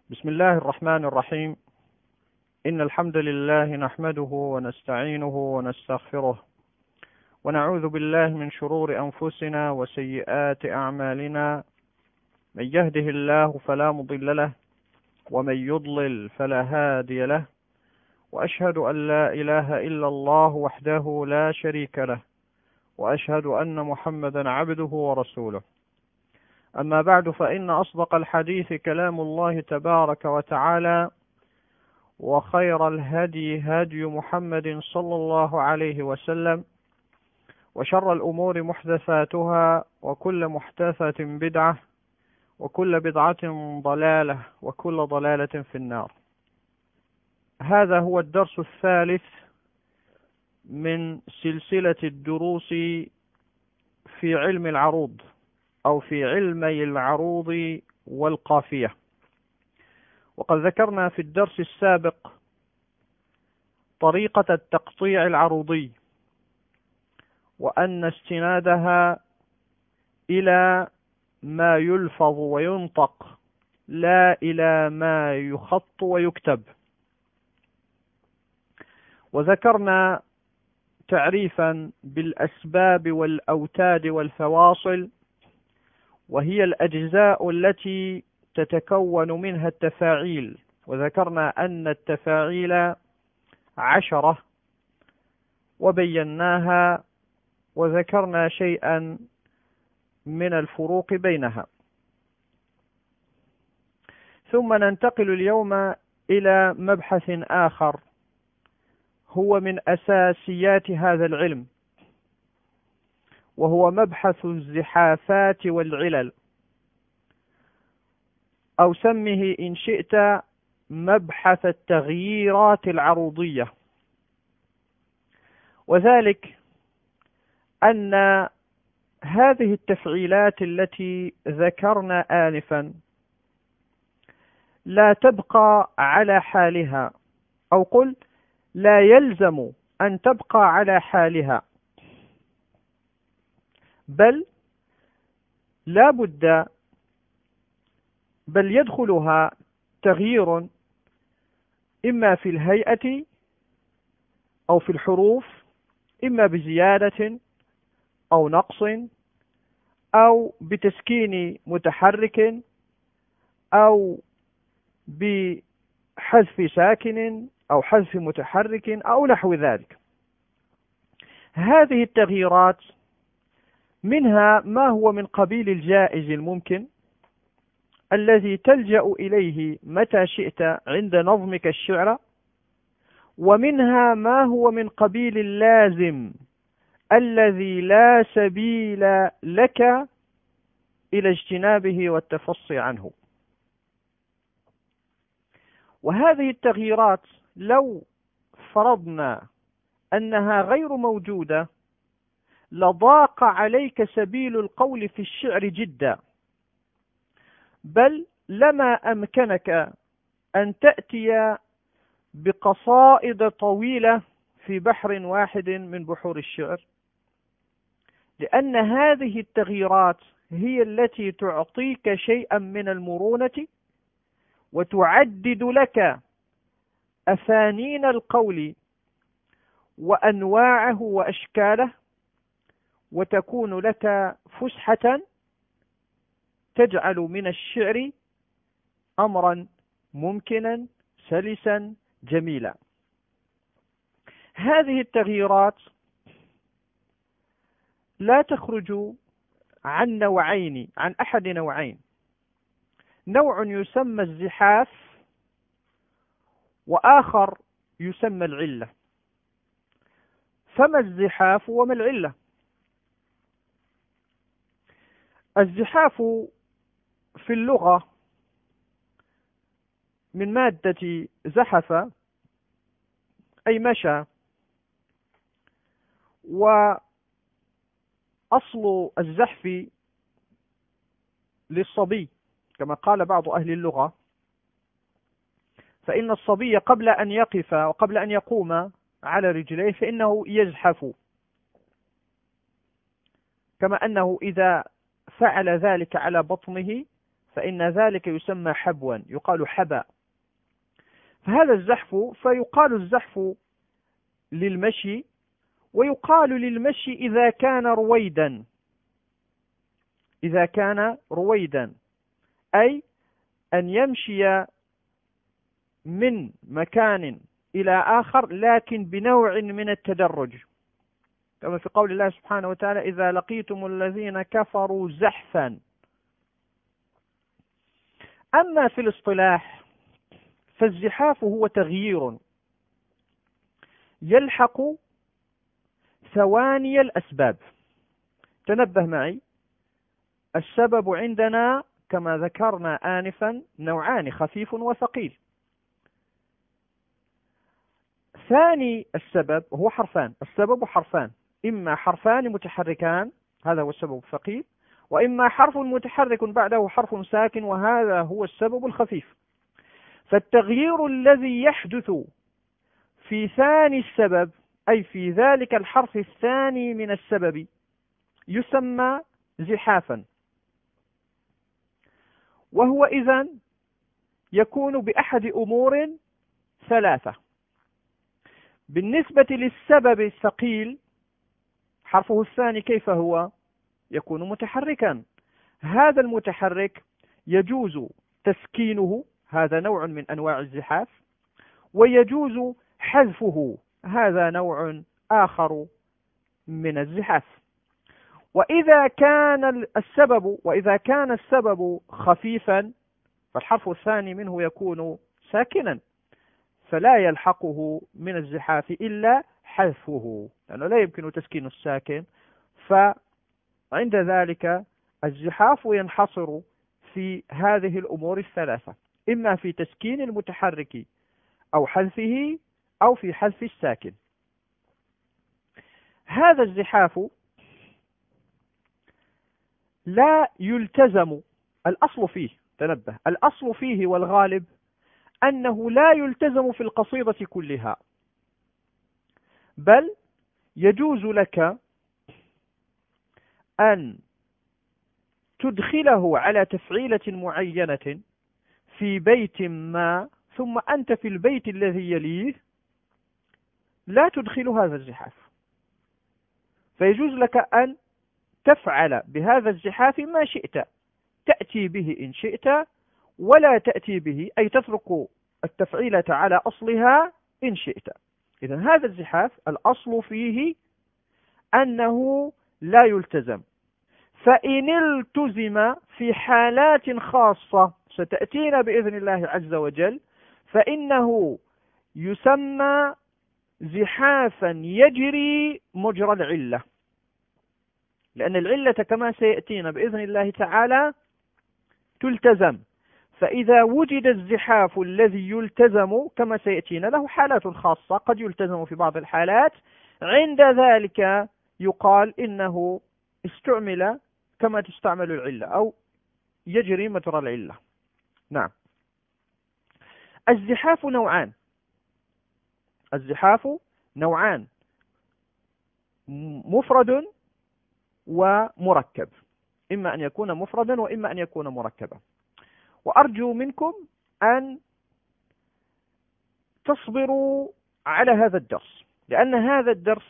بسم الله الرحمن الرحيم. إن الحمد لله نحمده ونستعينه ونستغفره ونعوذ بالله من شرور أنفسنا وسيئات أعمالنا. من يهده الله فلا مضل له ومن يضلل فلا هادي له، وأشهد أن لا إله إلا الله وحده لا شريك له، وأشهد أن محمدا عبده ورسوله. أما بعد، فإن أصدق الحديث كلام الله تبارك وتعالى، وخير الهدي هدي محمد صلى الله عليه وسلم، وشر الأمور محدثاتها، وكل محدثة بدعة، وكل بدعة ضلالة، وكل ضلالة في النار. هذا هو الدرس الثالث من سلسلة الدروس في علم العروض، أو في علمي العروض والقافية. وقد ذكرنا في الدرس السابق طريقة التقطيع العروضي، وأن استنادها إلى ما يلفظ وينطق، لا إلى ما يخط ويكتب. وذكرنا تعريفا بالأسباب والأوتاد والفواصل، وهي الأجزاء التي تتكون منها التفاعيل. وذكرنا أن التفاعيل 10 وبيناها، وذكرنا شيئا من الفروق بينها. ثم ننتقل اليوم إلى مبحث آخر هو من أساسيات هذا العلم، وهو مبحث الزحافات والعلل، أو سمه إن شئت مبحث التغييرات العروضية. وذلك أن هذه التفعيلات التي ذكرنا آنفا لا تبقى على حالها، أو قل لا يلزم أن تبقى على حالها، بل لا بد، بل يدخلها تغيير إما في الهيئة أو في الحروف، إما بزيادة أو نقص، أو بتسكين متحرك، أو بحذف ساكن، أو حذف متحرك، أو نحو ذلك. هذه التغييرات منها ما هو من قبيل الجائز الممكن الذي تلجأ إليه متى شئت عند نظمك الشعر، ومنها ما هو من قبيل اللازم الذي لا سبيل لك إلى اجتنابه والتفصي عنه. وهذه التغييرات لو فرضنا أنها غير موجودة لضاق عليك سبيل القول في الشعر جدا، بل لما أمكنك أن تأتي بقصائد طويلة في بحر واحد من بحور الشعر، لأن هذه التغييرات هي التي تعطيك شيئا من المرونة، وتعدد لك أفانين القول وأنواعه وأشكاله، وتكون لك فسحة تجعل من الشعر أمرا ممكنا سلسا جميلا. هذه التغييرات لا تخرج عن نوعين، عن أحد نوعين: نوع يسمى الزحاف، وآخر يسمى العلة. فما الزحاف وما العلة؟ الزحاف في اللغة من مادة زحف، أي مشى. وأصل الزحف للصبي كما قال بعض أهل اللغة، فإن الصبي قبل أن يقف وقبل أن يقوم على رجليه فإنه يزحف، كما أنه إذا فعل ذلك على بطنه فإن ذلك يسمى حبوا، يقال حبا. فهذا الزحف، فيقال الزحف للمشي، ويقال للمشي إذا كان رويدا، إذا كان رويدا أي أن يمشي من مكان إلى آخر لكن بنوع من التدرج، كما في قول الله سبحانه وتعالى: إذا لقيتم الذين كفروا زحفا. أما في الاصطلاح فالزحاف هو تغيير يلحق ثواني الأسباب. تنبه معي، السبب عندنا كما ذكرنا آنفا نوعان: خفيف وثقيل. ثاني السبب هو حرفان، السبب حرفان، إما حرفان متحركان هذا هو السبب الثقيل، وإما حرف متحرك بعده حرف ساكن وهذا هو السبب الخفيف. فالتغيير الذي يحدث في ثاني السبب أي في ذلك الحرف الثاني من السبب يسمى زحافا، وهو إذن يكون بأحد أمور ثلاثة. بالنسبة للسبب الثقيل حرفه الثاني كيف هو؟ يكون متحركا، هذا المتحرك يجوز تسكينه، هذا نوع من أنواع الزحاف، ويجوز حذفه، هذا نوع آخر من الزحاف. وإذا كان السبب خفيفا فالحرف الثاني منه يكون ساكنا، فلا يلحقه من الزحاف إلا حذفه، لأنه لا يمكن تسكين الساكن. فعند ذلك الزحاف ينحصر في هذه الأمور الثلاثة: إما في تسكين المتحرك أو حذفه أو في حذف الساكن. هذا الزحاف لا يلتزم، الأصل فيه، تنبه، الأصل فيه والغالب أنه لا يلتزم في القصيدة كلها، بل يجوز لك أن تدخله على تفعيلة معينة في بيت ما، ثم أنت في البيت الذي يليه لا تدخل هذا الزحاف، فيجوز لك أن تفعل بهذا الزحاف ما شئت، تأتي به إن شئت ولا تأتي به، أي تترك التفعيلة على أصلها إن شئت. إذن هذا الزحاف الأصل فيه أنه لا يلتزم، فإن التزم في حالات خاصة ستأتينا بإذن الله عز وجل فإنه يسمى زحافا يجري مجرى العلة، لأن العلة كما سيأتينا بإذن الله تعالى تلتزم. فإذا وجد الزحاف الذي يلتزم كما سيأتينا له حالات خاصة، قد يلتزم في بعض الحالات، عند ذلك يقال إنه استعمل كما تستعمل العلة أو يجري مجرى العلة. نعم. الزحاف نوعان، الزحاف نوعان: مفرد ومركب، إما أن يكون مفردا وإما أن يكون مركبا. وأرجو منكم أن تصبروا على هذا الدرس، لأن هذا الدرس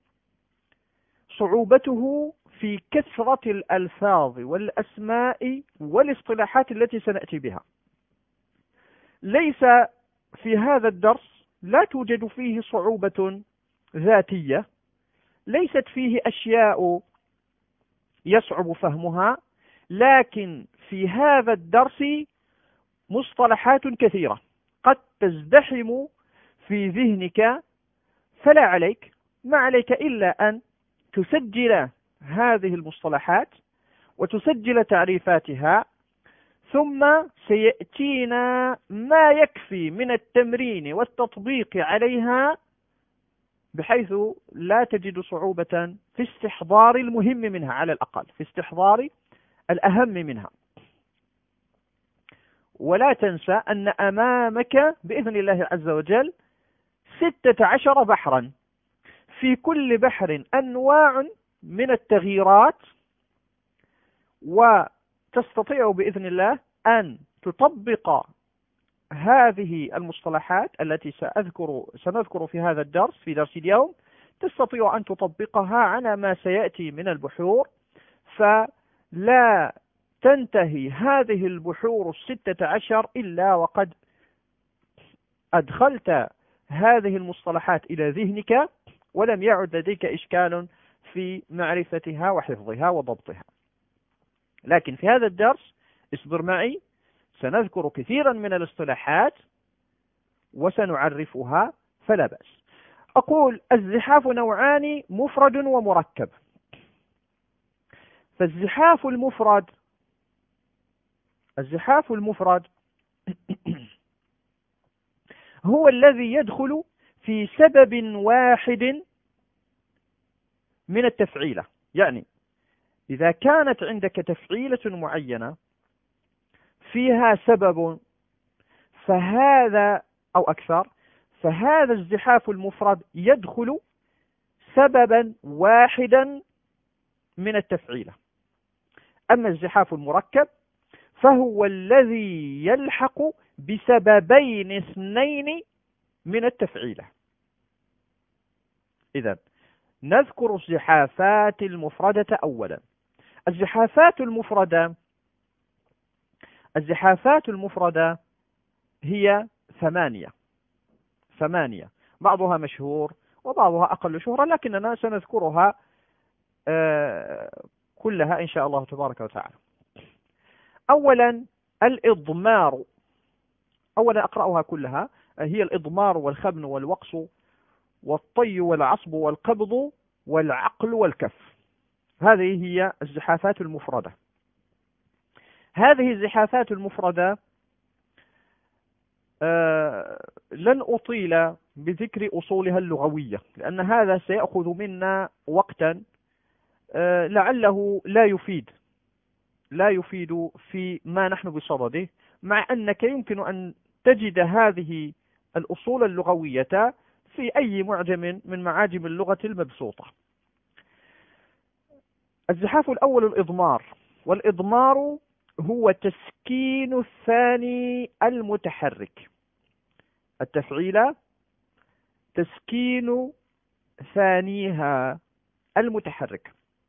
صعوبته في كثرة الألفاظ والأسماء والاصطلاحات التي سنأتي بها. ليس في هذا الدرس، لا توجد فيه صعوبة ذاتية، ليست فيه أشياء يصعب فهمها، لكن في هذا الدرس مصطلحات كثيرة قد تزدحم في ذهنك، فلا عليك، ما عليك إلا أن تسجل هذه المصطلحات وتسجل تعريفاتها، ثم سيأتينا ما يكفي من التمرين والتطبيق عليها بحيث لا تجد صعوبة في استحضار المهم منها، على الأقل في استحضار الأهم منها. ولا تنسى أن أمامك بإذن الله عز وجل 16 بحرا، في كل بحر أنواع من التغييرات، وتستطيع بإذن الله أن تطبق هذه المصطلحات التي سنذكر في هذا الدرس، في درس اليوم، تستطيع أن تطبقها على ما سيأتي من البحور، فلا تنتهي هذه البحور 16 إلا وقد أدخلت هذه المصطلحات إلى ذهنك، ولم يعد لديك إشكال في معرفتها وحفظها وضبطها. لكن في هذا الدرس اصبر معي، سنذكر كثيرا من الاصطلاحات وسنعرفها فلا بأس. أقول الزحاف نوعان، مفرد ومركب. فالزحاف المفرد هو الذي يدخل في سبب واحد من التفعيلة. يعني إذا كانت عندك تفعيلة معينة فيها سبب فهذا أو أكثر، فهذا الزحاف المفرد يدخل سببا واحدا من التفعيلة. أما الزحاف المركب فهو الذي يلحق بسببين اثنين من التفعيلة. إذن نذكر الزحافات المفردة أولا. الزحافات المفردة هي ثمانية، بعضها مشهور وبعضها أقل شهرة، لكننا سنذكرها كلها إن شاء الله تبارك وتعالى. أولا الإضمار، أولا أقرأها كلها، هي الإضمار والخبن والوقص والطي والعصب والقبض والعقل والكف. هذه هي الزحافات المفردة. هذه الزحافات المفردة لن أطيل بذكر أصولها اللغوية، لأن هذا سيأخذ منا وقتا لعله لا يفيد في ما نحن بصدده، مع أنك يمكن أن تجد هذه الأصول اللغوية في أي معجم من معاجم اللغة المبسوطة. الزحاف الأول الإضمار، والإضمار هو تسكين الثاني المتحرك. التفعيلة تسكين ثانيها المتحرك،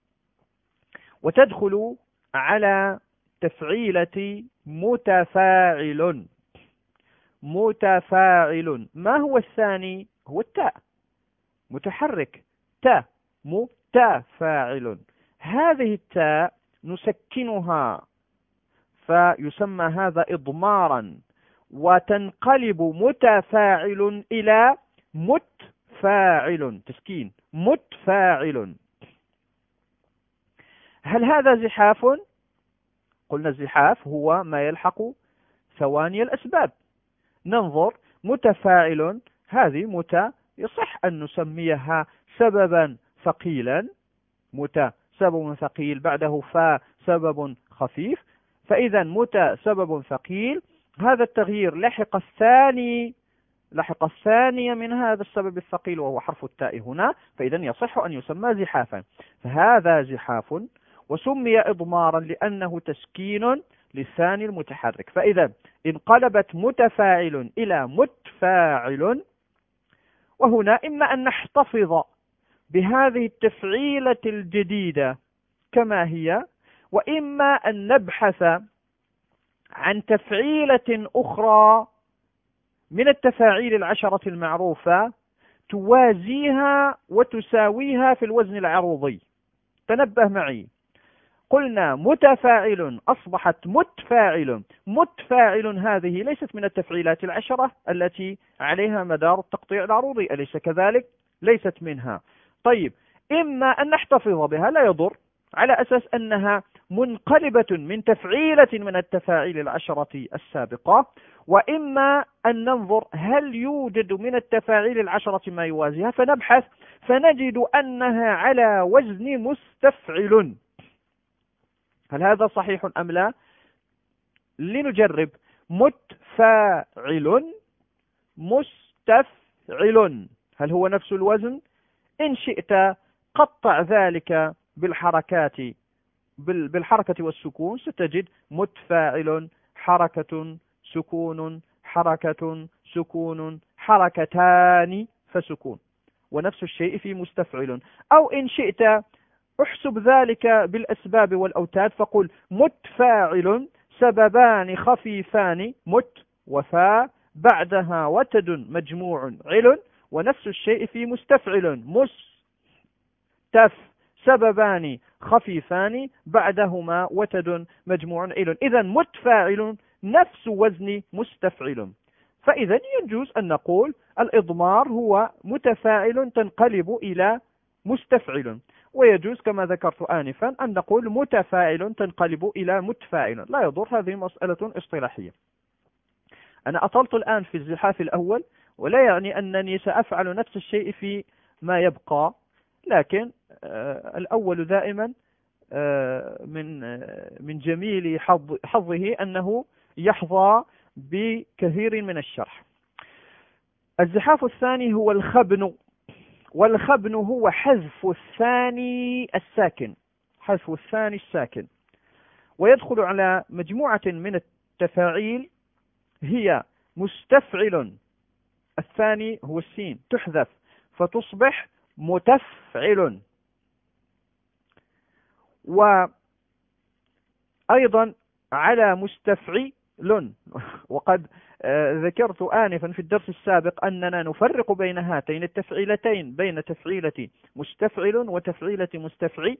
وتدخل على تفعيلة متفاعل. ما هو الثاني؟ هو التاء، متحرك، تاء، متفاعل. هذه التاء نسكنها فيسمى هذا إضمارا، وتنقلب متفاعل إلى متفاعل، تسكين متفاعل. هل هذا زحاف؟ قلنا الزحاف هو ما يلحق ثواني الأسباب. ننظر، متفاعل، هذه يصح أن نسميها سببا ثقيلا، سبب ثقيل بعده سبب خفيف، فإذا سبب ثقيل، هذا التغيير لحق الثاني من هذا السبب الثقيل وهو حرف التاء هنا، فإذا يصح أن يسمى زحافا. فهذا زحاف، وسمي إضمارا لأنه تسكين للثاني المتحرك. فإذا انقلبت متفاعل إلى متفاعل، وهنا إما أن نحتفظ بهذه التفعيلة الجديدة كما هي، وإما أن نبحث عن تفعيلة أخرى من التفاعيل 10 المعروفة توازيها وتساويها في الوزن العروضي. تنبه معي، قلنا متفاعل أصبحت متفاعل هذه ليست من التفعيلات 10 التي عليها مدار التقطيع العروضي، أليس كذلك؟ ليست منها. طيب، إما أن نحتفظ بها لا يضر على أساس أنها منقلبة من تفعيلة من التفاعيل 10 السابقة، وإما أن ننظر هل يوجد من التفاعيل 10 ما يوازيها، فنبحث فنجد أنها على وزن مستفعل. هل هذا صحيح أم لا؟ لنجرب. متفاعل، مستفعل، هل هو نفس الوزن؟ إن شئت قطع ذلك بالحركة والسكون، ستجد متفاعل حركة سكون حركة سكون حركتان فسكون. ونفس الشيء في مستفعل. أو إن شئت احسب ذلك بالأسباب والأوتاد، فقل متفاعل سببان خفيفان مت وفاء بعدها وتد مجموع علل. ونفس الشيء في مستفعل مستف سببان خفيفان بعدهما وتد مجموع علل. إذا متفاعل نفس وزن مستفعل. فإذا يجوز أن نقول الإضمار هو متفاعل تنقلب إلى مستفعل، ويجوز كما ذكرت آنفا أن نقول متفاعل تنقلب إلى متفاعل، لا يضر، هذه مسألة اصطلاحية. أنا أطلت الآن في الزحاف الأول، ولا يعني أنني سأفعل نفس الشيء في ما يبقى، لكن الأول دائما من جميل حظه أنه يحظى بكثير من الشرح. الزحاف الثاني هو الخبن، والخبن هو حذف الثاني الساكن، حذف الثاني الساكن، ويدخل على مجموعة من التفاعيل هي مستفعل، الثاني هو السين تحذف فتصبح متفعل. وأيضا على مستفعل، وقد ذكرت آنفا في الدرس السابق أننا نفرق بين هاتين التفعيلتين، بين تفعيلة مستفعل وتفعيلة مستفعل.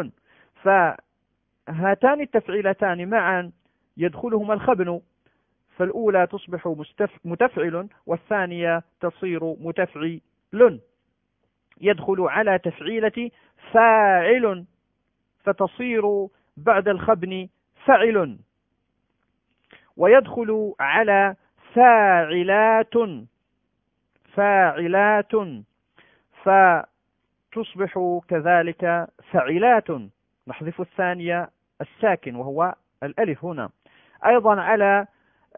فهاتان التفعيلتان معا يدخلهما الخبن، فالأولى تصبح متفعل والثانية تصير متفعل. يدخل على تفعيلة فاعل فتصير بعد الخبن فعل، ويدخل على فاعلات فتصبح كذلك فعلات، نحذف الثانية الساكن وهو الألف هنا. أيضا على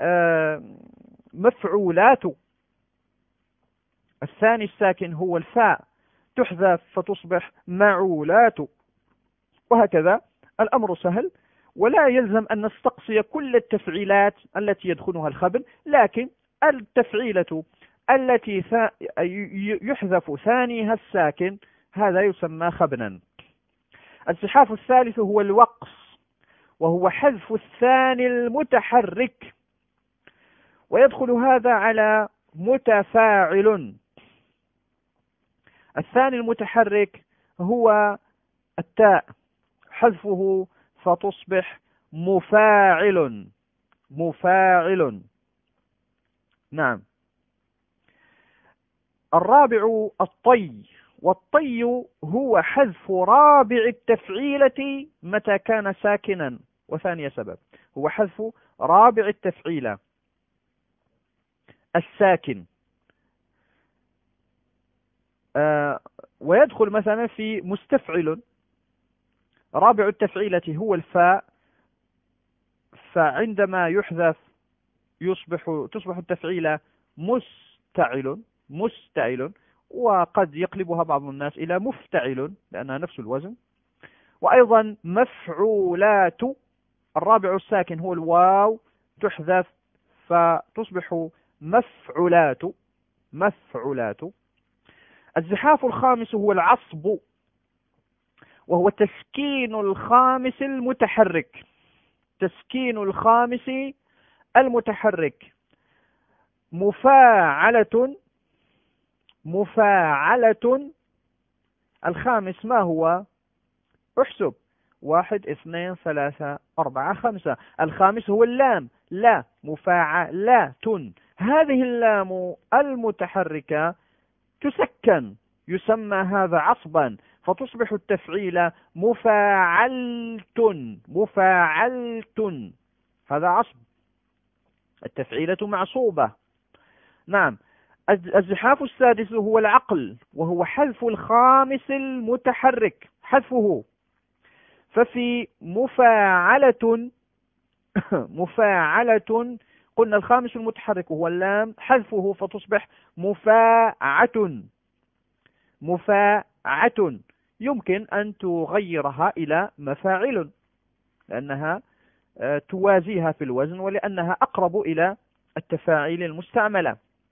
مفعولات، الثاني الساكن هو الفاء تحذف فتصبح معولات، وهكذا. الأمر سهل، ولا يلزم أن نستقصي كل التفعيلات التي يدخلها الخبن، لكن التفعيلة التي يحذف ثانيها الساكن هذا يسمى خبنا. الزحاف الثالث هو الوقص، وهو حذف الثاني المتحرك، ويدخل هذا على متفاعل. الثاني المتحرك هو التاء، حذفه فتصبح مفاعل. نعم. الرابع الطي، والطي هو حذف رابع التفعيلة متى كان ساكنا، وثاني سبب هو حذف رابع التفعيلة الساكن. ويدخل مثلا في مستفعل، رابع التفعيلة هو الفاء، فعندما يحذف تصبح التفعيلة مستعل، وقد يقلبها بعض الناس إلى مفتعل لأنها نفس الوزن. وأيضا مفعولات، الرابع الساكن هو الواو تحذف فتصبح مفعولات. الزحاف الخامس هو العصب، وهو تسكين الخامس المتحرك، تسكين الخامس المتحرك. مفاعلة الخامس ما هو؟ احسب 1 2 3 4 5. الخامس هو اللام، لا مفاعلة. هذه اللام المتحركة تسكن، يسمى هذا عصبا، فتصبح التفعيلة مفاعلت، هذا عصب، التفعيلة معصوبة. نعم. الزحاف السادس هو العقل، وهو حذف الخامس المتحرك، حذفه. ففي مفاعلة قلنا الخامس المتحرك هو اللام، حذفه فتصبح مفاعة. يمكن أن تغيرها إلى مفاعل لأنها توازيها في الوزن، ولأنها أقرب إلى التفاعيل المستعملة.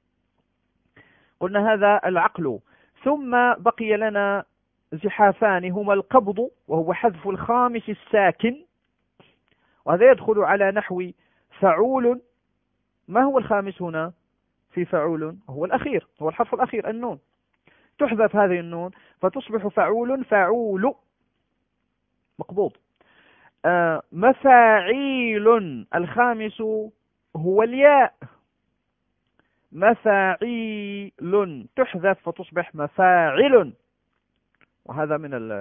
قلنا هذا العقل. ثم بقي لنا زحافان هما القبض، وهو حذف الخامس الساكن، وهذا يدخل على نحو فعول. ما هو الخامس هنا في فعول؟ هو الأخير، هو الحرف الأخير النون. تحذف هذه النون فتصبح فعول، فعول مقبوض. مفاعيل الخامس هو الياء، مفاعيل تحذف فتصبح مفاعل، وهذا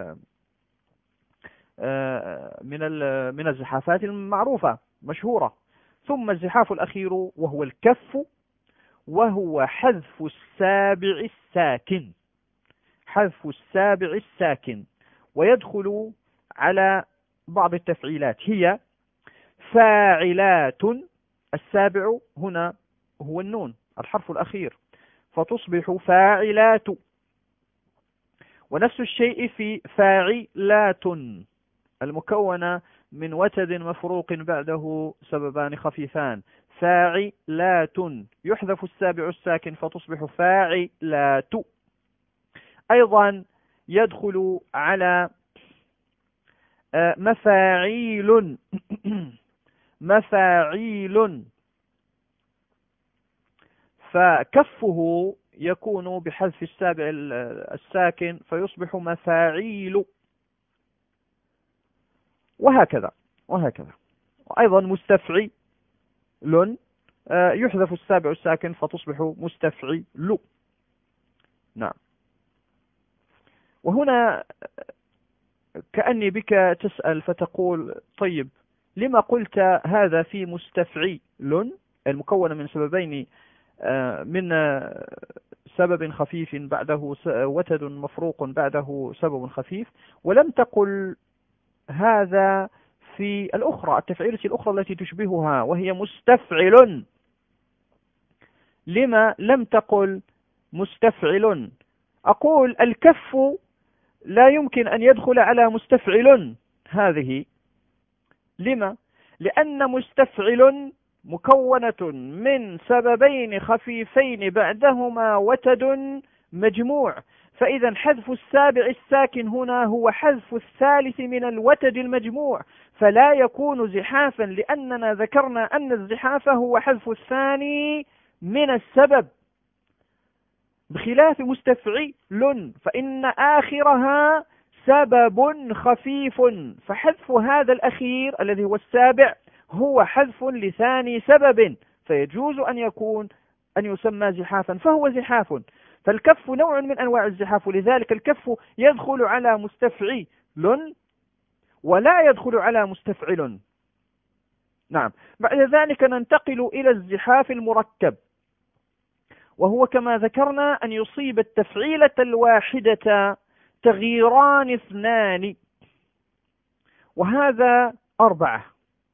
من الزحافات المعروفة مشهورة. ثم الزحاف الأخير وهو الكف، وهو حذف السابع الساكن، حذف السابع الساكن، ويدخل على بعض التفعيلات، هي فاعلات. السابع هنا هو النون الحرف الأخير فتصبح فاعلات، ونفس الشيء في فاعلات المكونة من وتد مفروق بعده سببان خفيفان، فاعلات يحذف السابع الساكن فتصبح فاعلات. أيضا يدخل على مفاعيل مفاعيل، فكفه يكون بحذف السابع الساكن فيصبح مفاعيل، وهكذا وهكذا. أيضا مستفعل يحذف السابع الساكن فتصبح مستفعل. نعم. وهنا كأني بك تسأل فتقول طيب لما قلت هذا في مستفعل المكون من سببين، من سبب خفيف بعده وتد مفروق بعده سبب خفيف، ولم تقل هذا في الأخرى التفعيلة الأخرى التي تشبهها وهي مستفعل؟ لما لم تقل مستفعل؟ أقول الكف لا يمكن أن يدخل على مستفعل هذه. لما؟ لأن مستفعل مكونة من سببين خفيفين بعدهما وتد مجموع، فإذا حذف السابع الساكن هنا هو حذف الثالث من الوتد المجموع، فلا يكون زحافا، لأننا ذكرنا أن الزحاف هو حذف الثاني من السبب، بخلاف مستفعل فإن آخرها سبب خفيف، فحذف هذا الأخير الذي هو السابع هو حذف لثاني سبب، فيجوز أن يسمى زحافا، فهو زحاف. فالكف نوع من أنواع الزحاف، ولذلك الكف يدخل على مستفعل ولا يدخل على مستفعل. نعم. بعد ذلك ننتقل إلى الزحاف المركب، وهو كما ذكرنا أن يصيب التفعيلة الواحدة تغييران اثنان، وهذا 4.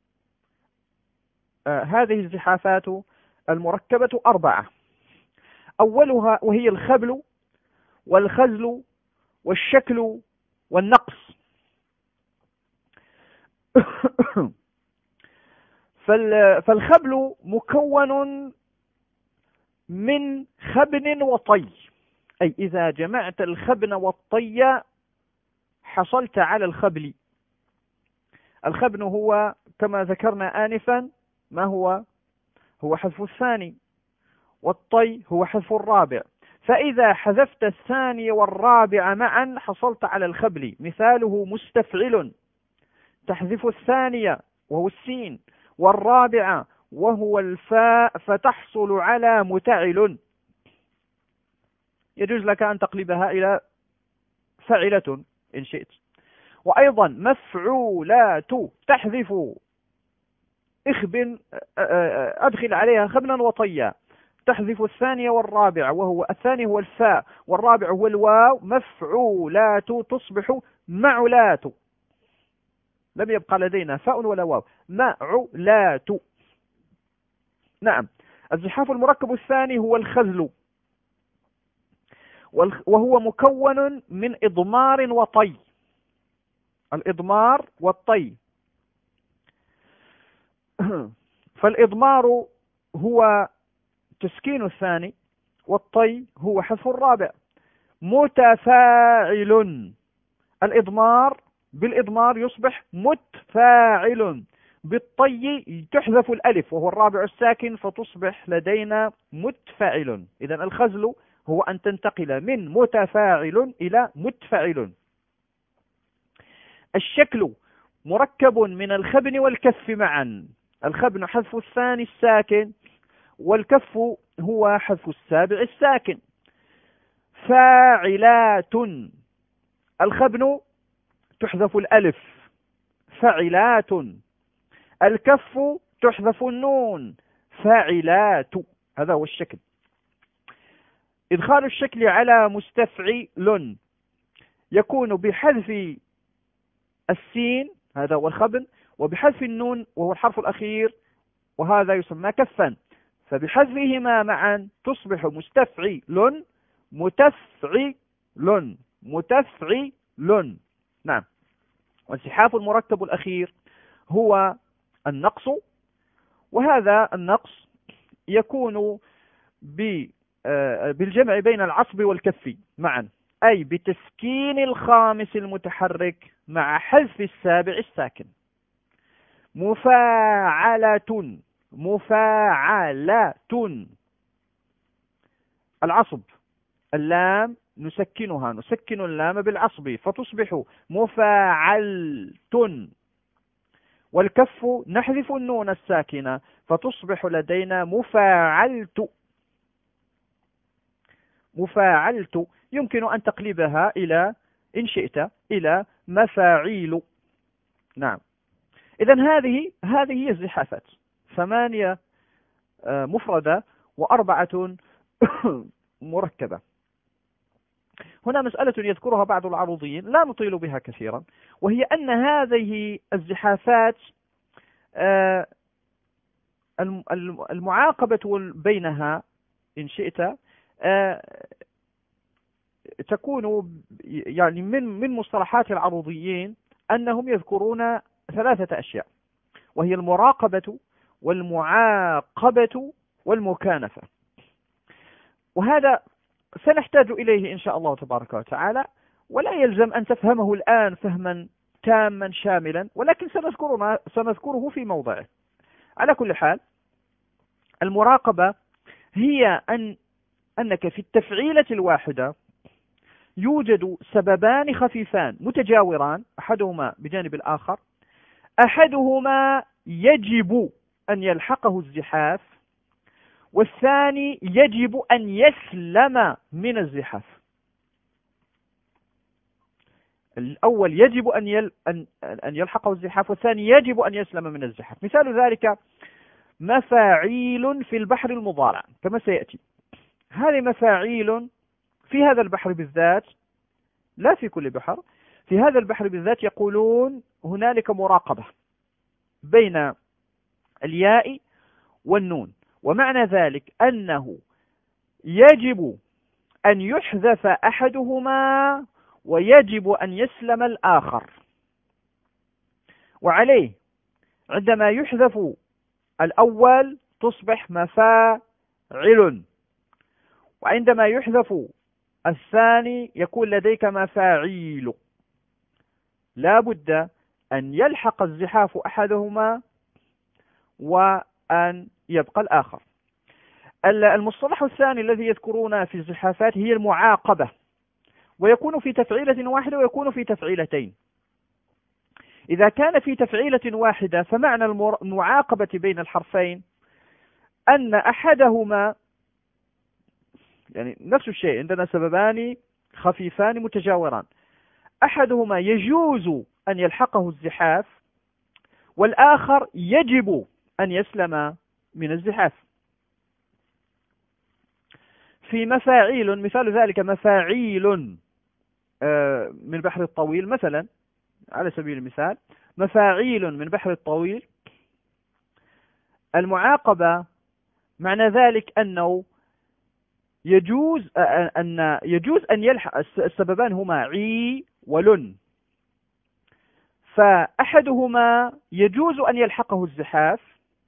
هذه الزحافات المركبة 4. أولها وهي الخبل والخزل والشكل والنقص. فالخبل مكون من خبن وطي، أي إذا جمعت الخبن والطي حصلت على الخبل. الخبن هو كما ذكرنا آنفا ما هو حذف الثاني، والطي هو حذف الرابع، فإذا حذفت الثاني والرابع معا حصلت على الخبل. مثاله مستفعل، تحذف الثانية وهو السين والرابعة وهو الفاء فتحصل على متعل، يجوز لك أن تقلبها إلى فعلة إن شئت. وأيضا مفعولات، تحذف أدخل عليها خبنا وطيا، تحذف الثانية والرابعة، وهو الثاني هو الفاء والرابع هو الواو، مفعولات تصبح معلات، لم يبقى لدينا فاء ولا واو، معلات. نعم. الزحاف المركب الثاني هو الخزل، وهو مكون من إضمار وطي. الإضمار والطي. فالإضمار هو تسكين الثاني، والطي هو حذف الرابع. متفاعل، الإضمار بالإضمار يصبح متفاعل، بالطي تحذف الألف وهو الرابع الساكن فتصبح لدينا متفاعل. إذا الخزل هو أن تنتقل من متفاعل إلى متفاعل. الشكل مركب من الخبن والكف معا. الخبن حذف الثاني الساكن، والكف هو حذف السابع الساكن. فاعلات، الخبن تحذف الألف فعلات، الكف تحذف النون فاعلات. هذا هو الشكل. إدخال الشكل على مستفعل يكون بحذف السين، هذا هو الخبن، وبحذف النون وهو الحرف الأخير، وهذا يسمى كفا. فبحذفهما معا تصبح مستفعل متفعل متفعل. نعم. والزحاف المركب الأخير هو النقص، وهذا النقص يكون بالجمع بين العصب والكف معا، أي بتسكين الخامس المتحرك مع حذف السابع الساكن. مفاعلة، مفاعلة. العصب اللام نسكنها، نسكن اللام بالعصب فتصبح مفاعلة، والكف نحذف النون الساكنة فتصبح لدينا مفاعلت. مفاعلت يمكن أن تقلبها إلى إن شئت إلى مفاعيل. نعم. إذن هذه هي الزحافات، 8 مفردة و4 مركبة. هنا مسألة يذكرها بعض العروضيين لا نطيل بها كثيرا، وهي أن هذه الزحافات المعاقبة بينها إن شئت تكون يعني من مصطلحات العروضيين أنهم يذكرون 3 أشياء، وهي المراقبة والمعاقبة والمكانفة. وهذا سنحتاج إليه إن شاء الله تبارك وتعالى، ولا يلزم أن تفهمه الآن فهما تاما شاملا، ولكن سنذكره في موضعه. على كل حال، المراقبة هي أنك في التفعيلة الواحدة يوجد سببان خفيفان متجاوران أحدهما بجانب الآخر، أحدهما يجب أن يلحقه الزحاف، والثاني يجب أن يسلم من الزحاف. الأول يجب أن يلحقه الزحاف، والثاني يجب أن يسلم من الزحاف. مثال ذلك مفاعيل في البحر المضارع كما سيأتي. هذه مفاعيل في هذا البحر بالذات، لا في كل بحر، في هذا البحر بالذات يقولون هنالك مراقبة بين الياء والنون، ومعنى ذلك أنه يجب أن يحذف أحدهما ويجب أن يسلم الآخر. وعليه عندما يحذف الأول تصبح مفاعل، وعندما يحذف الثاني يكون لديك مفاعيل. لا بد أن يلحق الزحاف أحدهما وأن يبقى الآخر. المصطلح الثاني الذي يذكرونه في الزحافات هي المعاقبة، ويكون في تفعيلة واحدة ويكون في تفعيلتين. إذا كان في تفعيلة واحدة فمعنى المعاقبة بين الحرفين أن أحدهما، يعني نفس الشيء، عندنا سببان خفيفان متجاوران، أحدهما يجوز أن يلحقه الزحاف، والآخر يجب أن يسلم من الزحاف. في مفاعيل مثال ذلك مفاعيل من البحر الطويل مثلا، على سبيل المثال مفاعيل من البحر الطويل، المعاقبة معنى ذلك أنه يجوز أن يلحق السببان هما عي ولن، فأحدهما يجوز أن يلحقه الزحاف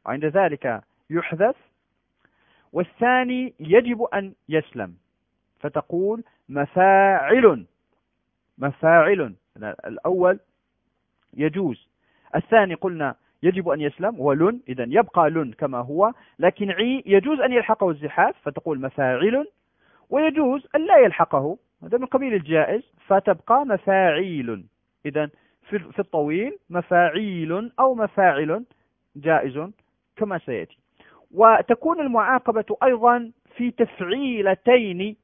وعند ذلك يحذف. والثاني يجب أن يسلم، فتقول مفاعل. مفاعل الأول يجوز، الثاني قلنا يجب أن يسلم ولن، إذن يبقى لن كما هو، لكن عي يجوز أن يلحقه الزحاف فتقول مفاعل، ويجوز أن لا يلحقه، هذا من قبيل الجائز فتبقى مفاعيل. إذن في الطويل مفاعيل أو مفاعل جائز كما سيأتي. وتكون المعاقبة أيضا في تفعيلتين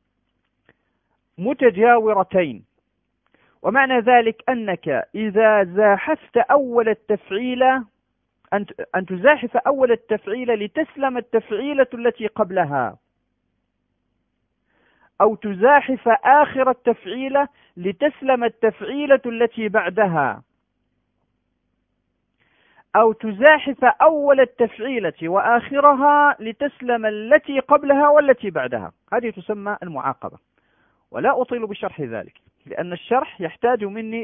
متجاورتين، ومعنى ذلك أنك إذا زاحفت أول التفعيلة أن تزاحف أول التفعيلة لتسلم التفعيلة التي قبلها، أو تزاحف آخر التفعيلة لتسلم التفعيلة التي بعدها، أو تزاحف أول التفعيلة وآخرها لتسلم التي قبلها والتي بعدها. هذه تسمى المعاقبة، ولا أطيل بشرح ذلك لأن الشرح يحتاج مني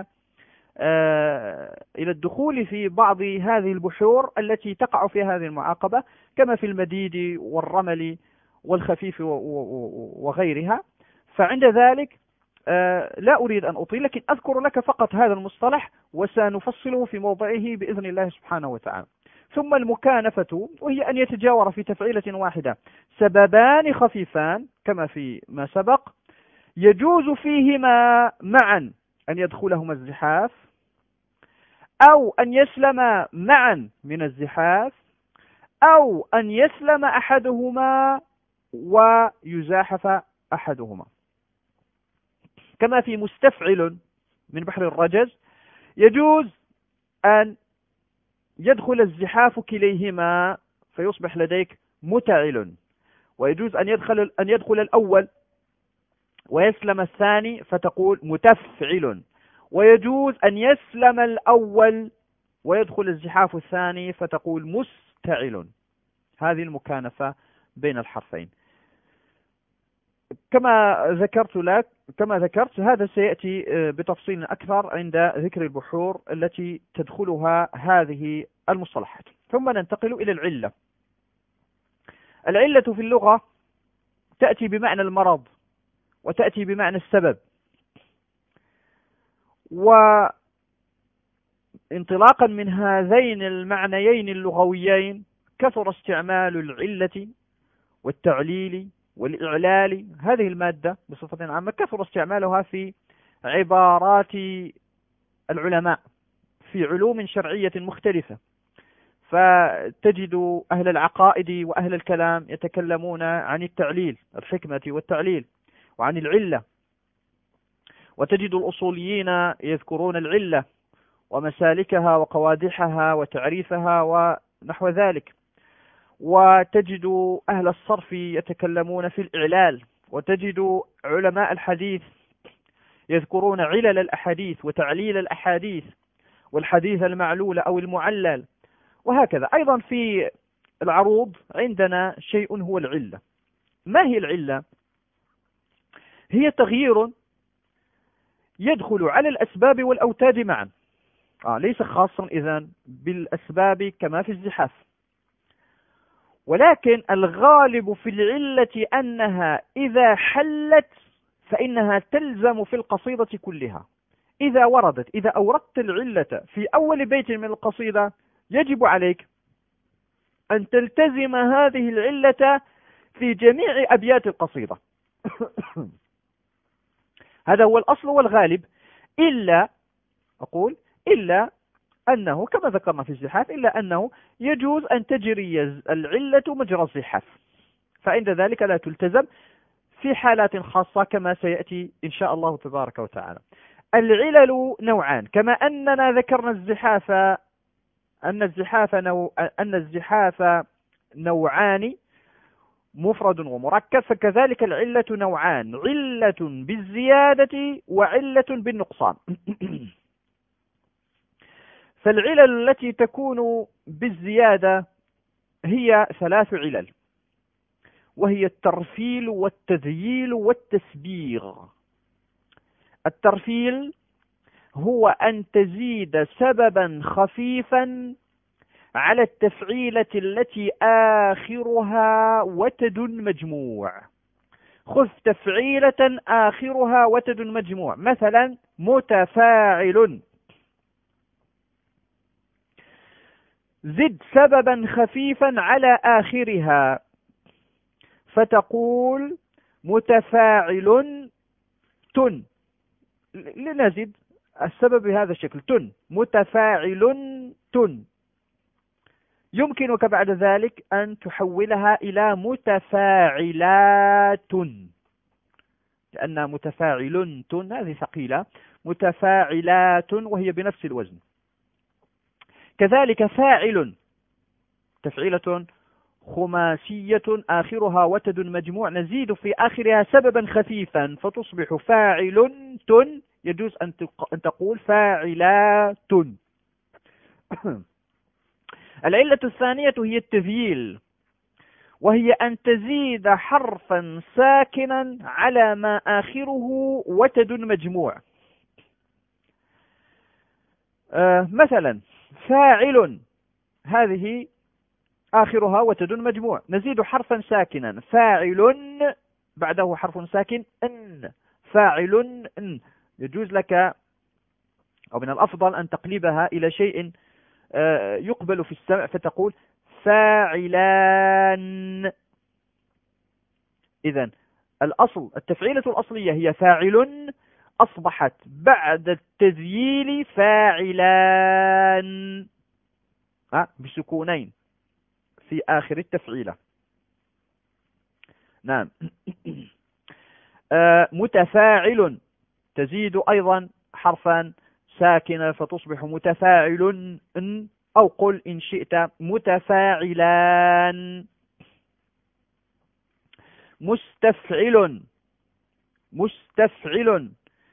إلى الدخول في بعض هذه البحور التي تقع في هذه المعاقبة، كما في المديد والرمل والخفيف وغيرها. فعند ذلك لا أريد أن أطيل، لكن أذكر لك فقط هذا المصطلح وسنفصله في موضعه بإذن الله سبحانه وتعالى. ثم المكانفة، وهي أن يتجاور في تفعيلة واحدة سببان خفيفان كما في ما سبق، يجوز فيهما معا أن يدخلهما الزحاف، أو أن يسلم معا من الزحاف، أو أن يسلم أحدهما ويزاحف أحدهما، كما في مستفعل من بحر الرجز يجوز أن يدخل الزحاف كليهما فيصبح لديك متعل، ويجوز أن يدخل الأول ويسلم الثاني فتقول متفعل، ويجوز أن يسلم الأول ويدخل الزحاف الثاني فتقول مستعل. هذه المكانفة بين الحرفين. كما ذكرت هذا سيأتي بتفصيل أكثر عند ذكر البحور التي تدخلها هذه المصطلحات. ثم ننتقل إلى العلة. العلة في اللغة تأتي بمعنى المرض وتأتي بمعنى السبب. وانطلاقا من هذين المعنيين اللغويين كثر استعمال العلة والتعليل والإعلال، هذه المادة بصفة عامة كثر استعمالها في عبارات العلماء في علوم شرعية مختلفة. فتجد أهل العقائد وأهل الكلام يتكلمون عن التعليل، الحكمة والتعليل، وعن العلة، وتجد الأصوليين يذكرون العلة ومسالكها وقوادحها وتعريفها ونحو ذلك، وتجد أهل الصرف يتكلمون في الإعلال، وتجد علماء الحديث يذكرون علل الأحاديث وتعليل الأحاديث والحديث المعلول أو المعلل، وهكذا. أيضا في العروض عندنا شيء هو العلة. ما هي العلة؟ هي تغيير يدخل على الأسباب والأوتاد معا، ليس خاصا إذن بالأسباب كما في الزحاف، ولكن الغالب في العلة أنها إذا حلت فإنها تلزم في القصيدة كلها. إذا أوردت العلة في أول بيت من القصيدة يجب عليك أن تلتزم هذه العلة في جميع أبيات القصيدة. هذا هو الأصل والغالب، إلا أنه كما ذكرنا في الزحاف، إلا أنه يجوز أن تجري العلة مجرى الزحاف، فعند ذلك لا تلتزم في حالات خاصة كما سيأتي إن شاء الله تبارك وتعالى. العلل نوعان، كما أننا ذكرنا أن الزحاف نوعان مفرد ومركب، فكذلك العلة نوعان، علة بالزيادة وعلة بالنقصان. فالعلل التي تكون بالزيادة هي 3 علل، وهي الترفيل والتذييل والتسبيغ. الترفيل هو أن تزيد سببا خفيفا على التفعيلة التي آخرها وتد مجموع. خذ تفعيلة آخرها وتد مجموع، مثلا متفاعل. زد سببا خفيفا على آخرها، فتقول متفاعل تن. لنزد السبب بهذا الشكل، تن، متفاعل تن. يمكنك بعد ذلك أن تحولها إلى متفاعلات، لأن متفاعل تن هذه ثقيلة، متفاعلات وهي بنفس الوزن. كذلك فاعل، تفعيلة خماسية آخرها وتد مجموع، نزيد في آخرها سببا خفيفا فتصبح فاعل تن. يجوز أن تقول فاعلات. العلة الثانية هي التذييل، وهي أن تزيد حرفا ساكنا على ما آخره وتد مجموع. مثلا فاعل، هذه آخرها وتد مجموع، نزيد حرفا ساكنا، فاعل بعده حرف ساكن أن، فاعل أن. يجوز لك أو من الأفضل أن تقلبها إلى شيء يقبل في السمع، فتقول فاعلان. إذن الأصل، التفعيلة الأصلية هي فاعل، أصبحت بعد التذييل فاعلان بسكونين في آخر التفعيلة. نعم. متفاعل، تزيد أيضا حرفا ساكنة فتصبح متفاعل، أو قل إن شئت متفاعلان. مستفعل، مستفعل،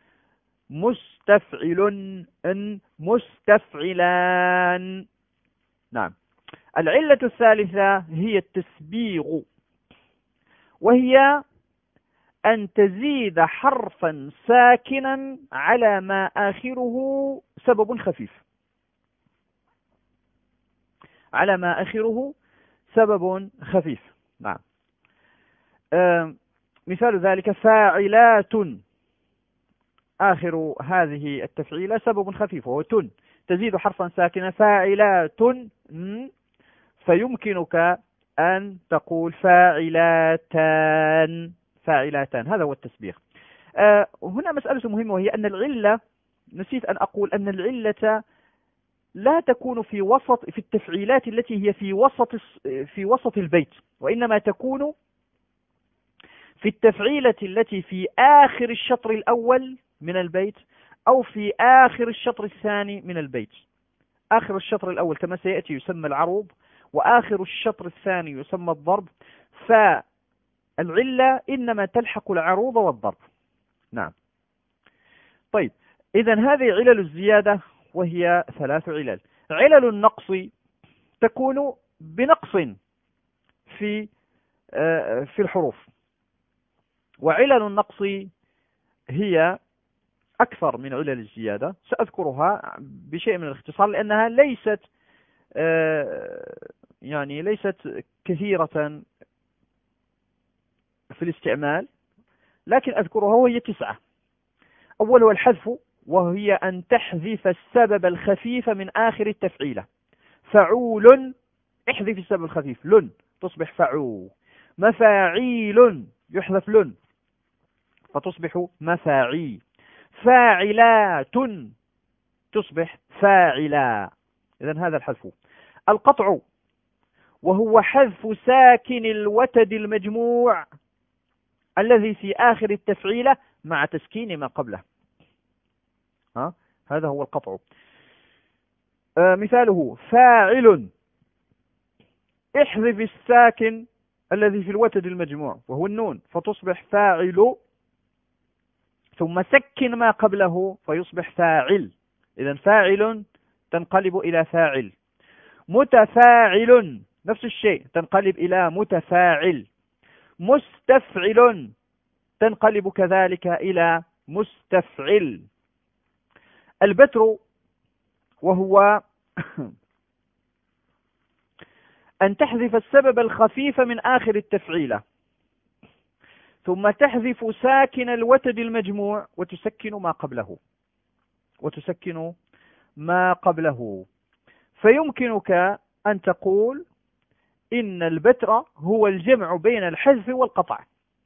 مستفعل، مستفعلان. نعم. العلة الثالثة هي التسبيغ، وهي أن تزيد حرفا ساكنا على ما آخره سبب خفيف، على ما آخره سبب خفيف. نعم. مثال ذلك فاعلات، آخر هذه التفعيلة سبب خفيف وهو تن، تزيد حرفا ساكنا فاعلات، فيمكنك أن تقول فاعلاتان، فاعلاتان. هذا هو التسبيغ. هنا مسألة مهمة، وهي أن العلة، نسيت أن أقول أن العلة لا تكون في وسط، في التفعيلات التي هي في وسط البيت، وإنما تكون في التفعيلة التي في آخر الشطر الأول من البيت، أو في آخر الشطر الثاني من البيت. آخر الشطر الأول كما سيأتي يسمى العروض، وآخر الشطر الثاني يسمى الضرب، فالعلة إنما تلحق العروض والضرب. نعم. طيب، إذن هذه علل الزيادة، وهي 3 علل. علل النقص تكون بنقص في الحروف، وعلل النقص هي أكثر من علل الزيادة، سأذكرها بشيء من الاختصار لأنها ليست ليست كثيرة في الاستعمال، لكن أذكرها، وهي 9. أولها الحذف، وهي أن تحذف السبب الخفيف من آخر التفعيلة. فعول، احذف السبب الخفيف، لن تصبح فعول. مفاعيل، يحذف لن فتصبح مفاعي. فاعلات تصبح فاعلا. إذن هذا الحذف. القطع، وهو حذف ساكن الوتد المجموع الذي في آخر التفعيلة مع تسكين ما قبله. هذا هو القطع. مثاله فاعل، احذف الساكن الذي في الوتد المجموع وهو النون فتصبح فاعل، ثم سكن ما قبله فيصبح فاعل. إذن فاعل تنقلب إلى فاعل. متفاعل نفس الشيء، تنقلب إلى متفاعل. مستفعل تنقلب كذلك إلى مستفعل. البتر، وهو أن تحذف السبب الخفيف من آخر التفعيلة، ثم تحذف ساكن الوتد المجموع وتسكن ما قبله. فيمكنك أن تقول إن البتر هو الجمع بين الحذف والقطع.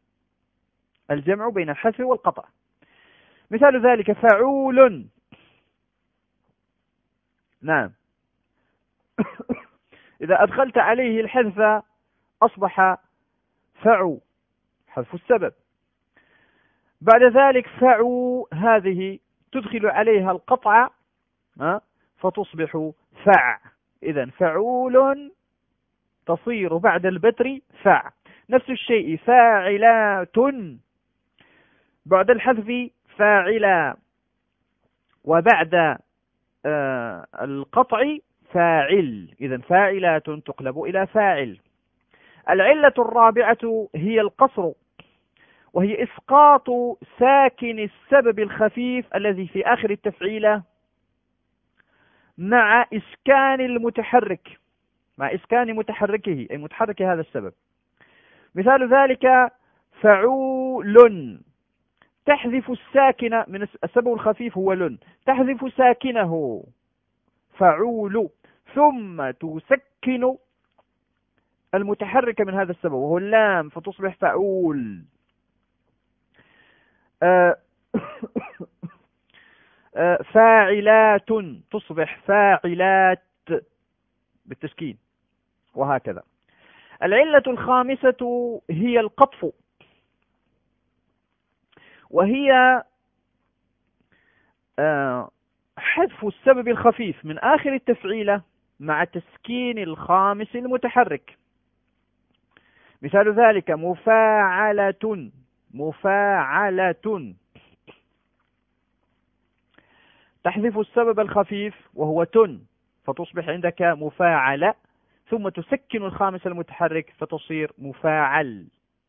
مثال ذلك فعول. نعم. إذا أدخلت عليه الحذف أصبح فعو، حذف السبب. بعد ذلك فعو هذه تدخل عليها القطع فتصبح فع. إذا فعول تصير بعد البتر فع. نفس الشيء فاعلات بعد الحذف فاعلا، وبعد القطع فاعل. إذا فاعلات تقلب إلى فاعل. العلة الرابعة هي القصر، وهي إسقاط ساكن السبب الخفيف الذي في آخر التفعيلة مع إسكان متحركه، أي متحرك هذا السبب. مثال ذلك فعول، تحذف الساكن من السبب الخفيف هو لن، تحذف ساكنه فعول، ثم تسكن المتحرك من هذا السبب وهو اللام فتصبح فعول. فاعلات تصبح فاعلات بالتسكين، وهكذا. العلة الخامسة هي القطف، وهي حذف السبب الخفيف من آخر التفعيلة مع تسكين الخامس المتحرك. مثال ذلك مفاعلة. تحذف السبب الخفيف وهو تن فتصبح عندك مفاعلة، ثم تسكن الخامس المتحرك فتصير مفاعل.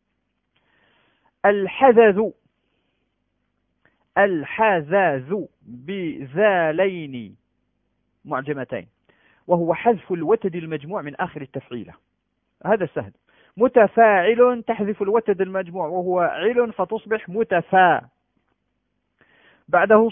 الحذاذ بذالين معجمتين، وهو حذف الوتد المجموع من آخر التفعيلة. هذا سهل. متفاعل تحذف الوتد المجموع وهو عل فتصبح متفا. بعده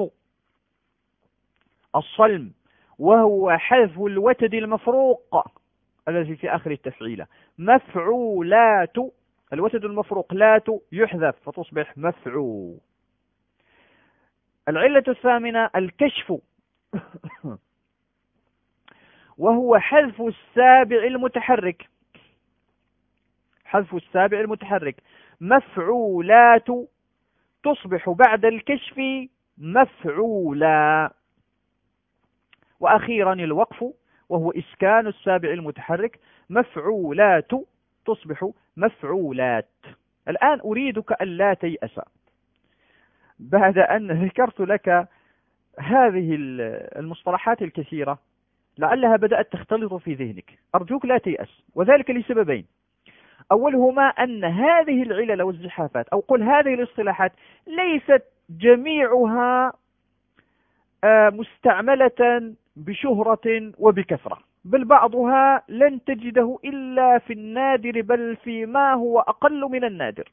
الصلم، وهو حذف الوتد المفروق الذي في آخر التفعيلة. مفعولات، الوتد المفروق لات يحذف فتصبح مفعول. العلة الثامنة الكشف، وهو حذف السابع المتحرك. مفعولات تصبح بعد الكشف مفعولا. وأخيرا الوقف، وهو إسكان السابع المتحرك. مفعولات تصبح مفعولات. الآن أريدك أن لا تيأس بعد أن ذكرت لك هذه المصطلحات الكثيرة، لعلها بدأت تختلط في ذهنك. أرجوك لا تيأس، وذلك لسببين. أولهما أن هذه العلل والزحافات، أو قل هذه الاصطلاحات، ليست جميعها مستعملة بشهرة وبكثرة، بل بعضها لن تجده إلا في النادر، بل فيما هو أقل من النادر.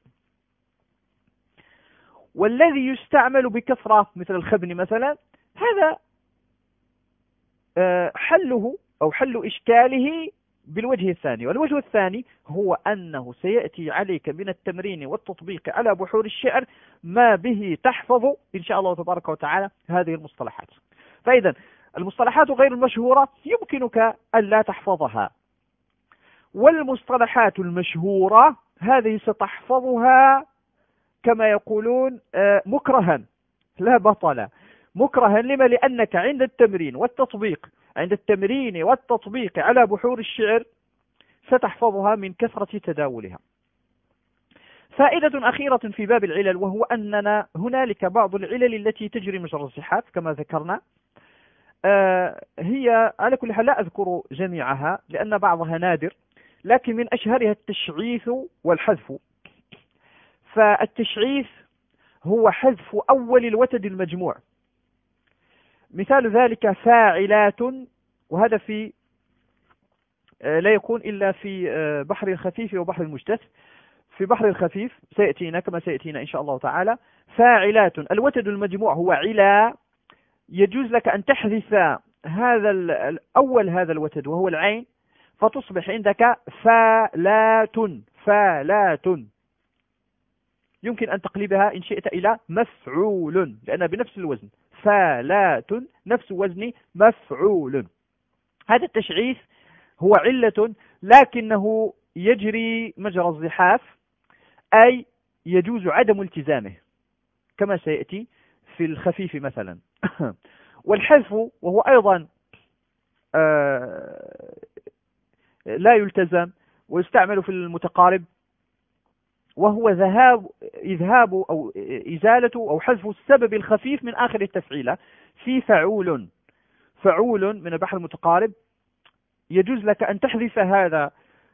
والذي يستعمل بكثرة مثل الخبن مثلا، هذا حله أو حل إشكاله بالوجه الثاني. والوجه الثاني هو أنه سيأتي عليك من التمرين والتطبيق على بحور الشعر ما به تحفظ إن شاء الله تبارك وتعالى هذه المصطلحات. فإذا المصطلحات غير المشهورة يمكنك أن لا تحفظها، والمصطلحات المشهورة هذه ستحفظها كما يقولون مكرها لا بطلا. مكرها لما؟ لأنك عند التمرين والتطبيق على بحور الشعر ستحفظها من كثرة تداولها. فائدة أخيرة في باب العلل، وهو أننا هنالك بعض العلل التي تجري مجرى الزحاف كما ذكرنا. هي على كل حال لا أذكر جميعها لأن بعضها نادر، لكن من أشهرها التشعيث والحذف. فالتشعيث هو حذف أول الوتد المجموع. مثال ذلك فاعلات، وهذا في لا يكون إلا في بحر الخفيف وبحر المجتث. في بحر الخفيف سيأتينا كما سيأتينا إن شاء الله تعالى فاعلات. الوتد المجموع هو علا، يجوز لك أن تحذف هذا الأول هذا الوتد وهو العين، فتصبح عندك فالات. فالات يمكن أن تقلبها إن شئت إلى مفعول، لأنها بنفس الوزن. فالات نفس وزن مفعول. هذا التشعيث هو علة، لكنه يجري مجرى الزحاف، أي يجوز عدم التزامه كما سيأتي في الخفيف مثلا. والحذف وهو أيضا لا يلتزم ويستعمل في المتقارب، وهو إذهاب أو إزالة أو حذف السبب الخفيف من آخر التفعيلة. في فعول، فعول من البحر المتقارب يجوز لك أن تحذف هذا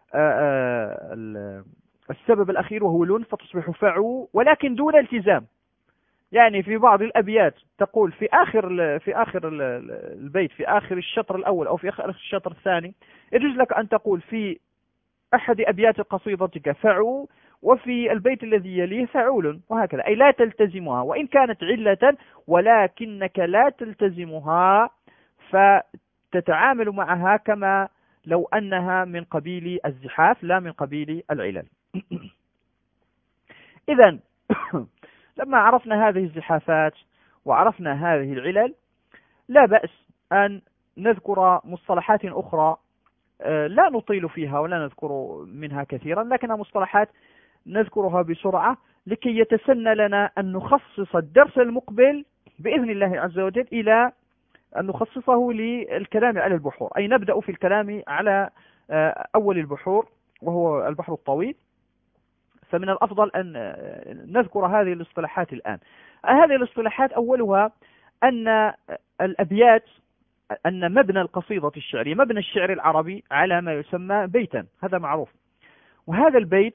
السبب الأخير وهو لون، فتصبح فعو، ولكن دون التزام. يعني في بعض الأبيات تقول في آخر البيت، في آخر الشطر الأول أو في آخر الشطر الثاني، يجوز لك أن تقول في أحد أبيات قصيدتك فعو، وفي البيت الذي يليه فعول، وهكذا. أي لا تلتزمها وإن كانت علة، ولكنك لا تلتزمها، فتتعامل معها كما لو أنها من قبيل الزحاف لا من قبيل العلل. إذن لما عرفنا هذه الزحافات وعرفنا هذه العلل، لا بأس أن نذكر مصطلحات أخرى لا نطيل فيها ولا نذكر منها كثيرا، لكنها مصطلحات نذكرها بسرعة لكي يتسنى لنا أن نخصص الدرس المقبل بإذن الله عز وجل إلى أن نخصصه للكلام على البحور، أي نبدأ في الكلام على أول البحور وهو البحر الطويل. فمن الأفضل أن نذكر هذه الاصطلاحات الآن. هذه الاصطلاحات أولها أن الأبيات، أن مبنى القصيدة الشعرية، مبنى الشعر العربي على ما يسمى بيتا، هذا معروف. وهذا البيت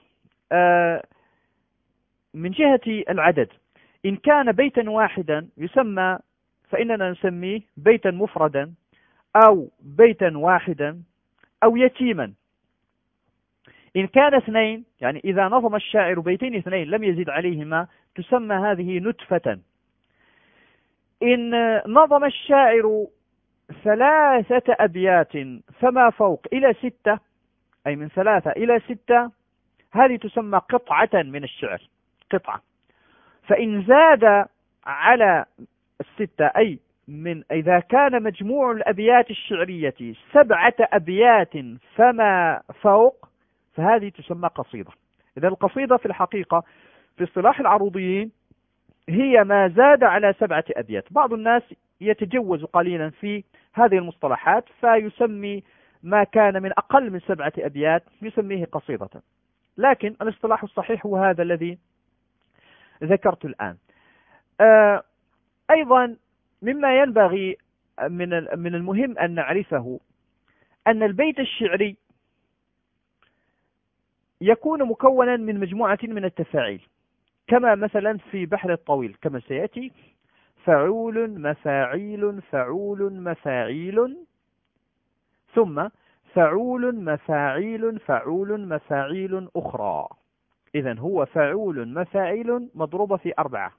من جهة العدد إن كان بيتا واحدا يسمى، فإننا نسميه بيتا مفردا أو بيتا واحدا أو يتيما. إن كان اثنين، يعني إذا نظم الشاعر بيتين اثنين لم يزد عليهما، تسمى هذه نتفة. إن نظم الشاعر 3 أبيات فما فوق إلى 6، أي من 3 إلى 6، هذه تسمى قطعة من الشعر، قطعة. فإن زاد على 6، أي إذا كان مجموع الأبيات الشعرية 7 أبيات فما فوق، فهذه تسمى قصيدة. إذا القصيدة في الحقيقة في اصطلاح العروضيين هي ما زاد على 7 أبيات. بعض الناس يتجوز قليلا في هذه المصطلحات فيسمي ما كان من أقل من 7 أبيات يسميه قصيدة، لكن الاصطلاح الصحيح هو هذا الذي ذكرت الآن. أيضا مما ينبغي من المهم أن نعرفه أن البيت الشعري يكون مكونا من مجموعة من التفاعيل، كما مثلا في بحر الطويل كما سيأتي: فعول مفاعيل فعول مفاعيل، ثم فعول مفاعيل فعول مفاعيل أخرى. إذن هو فعول مفاعيل مضروبة في 4.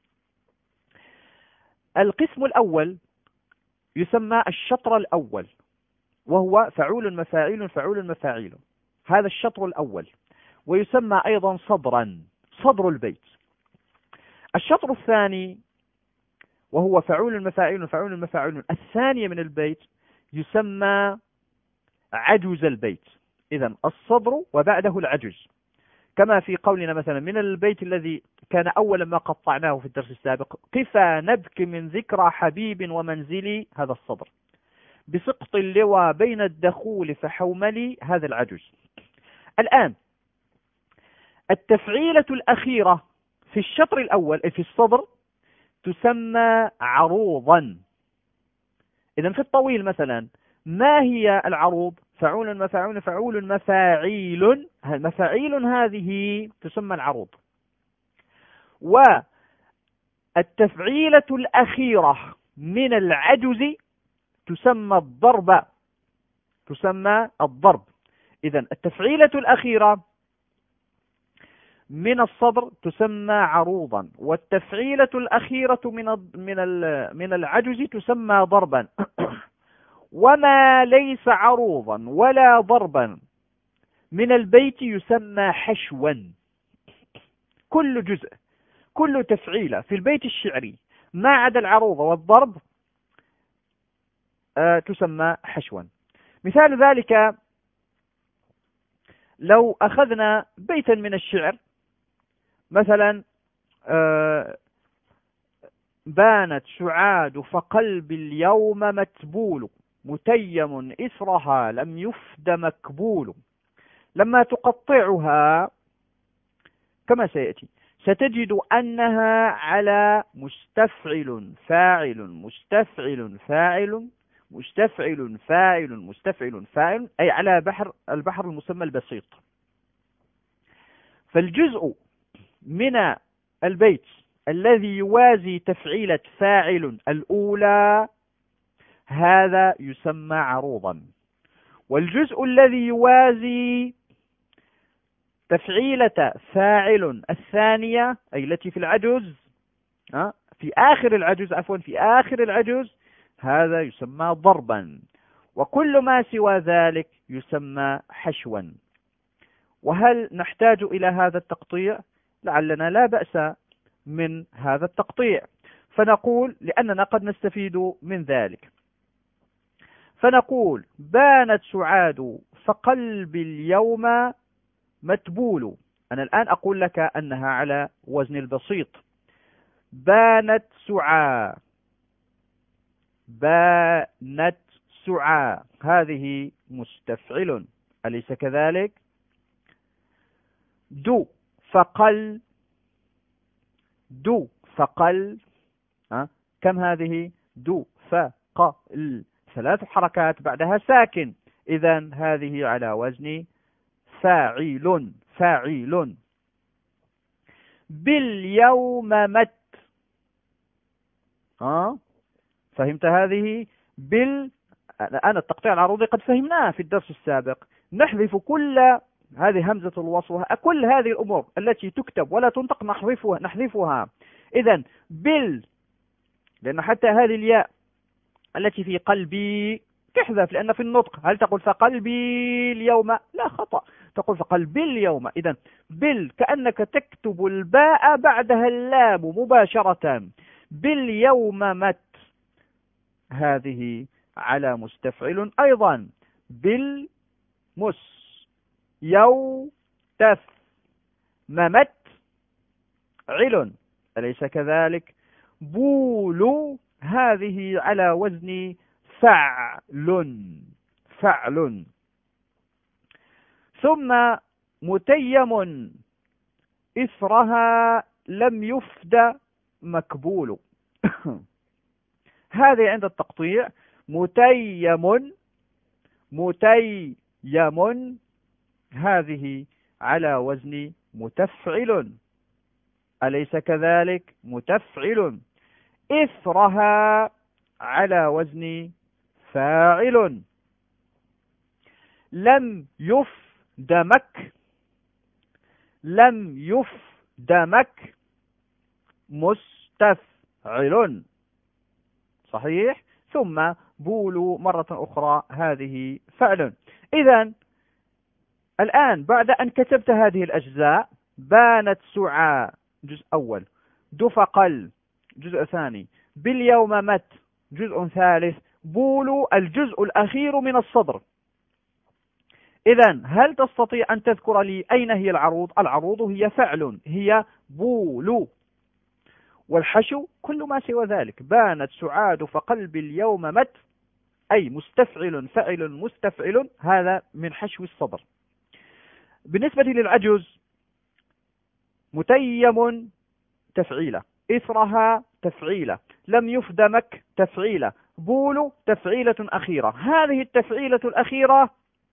القسم الأول يسمى الشطر الأول، وهو فعول مفاعيل فعول مفاعيل، هذا الشطر الأول، ويسمى أيضا صدرا، صدر البيت. الشطر الثاني وهو فعول مفاعيل فعول مفاعيل، الثانية من البيت، يسمى عجز البيت. إذن الصدر وبعده العجز، كما في قولنا مثلا من البيت الذي كان أولا ما قطعناه في الدرس السابق: قفا نبكي من ذكرى حبيب ومنزلي، هذا الصدر. بسقط اللوى بين الدخول فحوملي، هذا العجز. الآن التفعيلة الأخيرة في الشطر الأول في الصدر تسمى عروضا. إذن في الطويل مثلا ما هي العروض؟ فعول مفاعول فعول مفاعيل، مفاعيل هذه تسمى العروض. والتفعيلة الأخيرة من العجز تسمى الضرب. تسمى الضرب. إذا التفعيلة الأخيرة من الصدر تسمى عروضا، والتفعيلة الأخيرة من العجز تسمى ضربا. وما ليس عروضا ولا ضربا من البيت يسمى حشوا. كل جزء، كل تفعيلة في البيت الشعري ما عدا العروض والضرب تسمى حشوا. مثال ذلك لو أخذنا بيتا من الشعر، مثلا بانت سعاد فقلبي اليوم متبول، متيم إثرها لم يفد مكبول. لما تقطعها كما سيأتي ستجد أنها على مستفعل فاعل مستفعل فاعل مستفعل فاعل مستفعل فاعل، أي على البحر المسمى البسيط. فالجزء من البيت الذي يوازي تفعيلة فاعل الأولى هذا يسمى عروضا، والجزء الذي يوازي تفعيلة فاعل الثانية أي التي في العجز في آخر العجز هذا يسمى ضربا، وكل ما سوى ذلك يسمى حشوا. وهل نحتاج إلى هذا التقطيع؟ لعلنا لا بأس من هذا التقطيع، فنقول لأننا قد نستفيد من ذلك، فنقول بانت سعاد فقلبي اليوم متبول. أنا الآن أقول لك أنها على وزن البسيط. بانت سعى، بانت سعى هذه مستفعل، أليس كذلك؟ دو فقل، دو فقل كم هذه؟ دو فقل، 3 حركات بعدها ساكن، إذن هذه على وزن فاعل فاعل. باليوم مت، فهمت هذه؟ الآن التقطيع العروضي قد فهمناها في الدرس السابق، نحذف كل هذه همزة الوصل، كل هذه الأمور التي تكتب ولا تنطق نحذفها. إذن لأن حتى هذه الياء التي في قلبي تحذف، لأن في النطق هل تقول فقلبي اليوم؟ لا، خطأ، تقول فقلبي اليوم. إذن كأنك تكتب الباء بعدها اللام مباشرة. باليوم مت هذه على مستفعل أيضا. بالمس يوتف ممت علل، أليس كذلك؟ بول هذه على وزن فعل فعل. ثم متيم إثرها لم يفد مكبول. هذه عند التقطيع متيم هذه على وزن متفعل، أليس كذلك؟ متفعل. إثرها على وزن فاعل. لم يفدمك، لم يفدمك مستفعل، صحيح. ثم بول مرة أخرى هذه فعل. إذن الآن بعد أن كتبت هذه الأجزاء، بانت سعى جزء أول، دفقل جزء ثاني، باليوم مت جزء ثالث، بول الجزء الأخير من الصدر. إذن هل تستطيع أن تذكر لي أين هي العروض؟ العروض هي فعل، هي بول، والحشو كل ما سوى ذلك. بانت سعاد فقلبي اليوم مت، أي مستفعل فعل مستفعل، هذا من حشو الصدر. بالنسبة للعجز، متيم تفعيلة، إثرها تفعيلة، لم يفدمك تفعيلة، بول تفعيلة أخيرة. هذه التفعيلة الأخيرة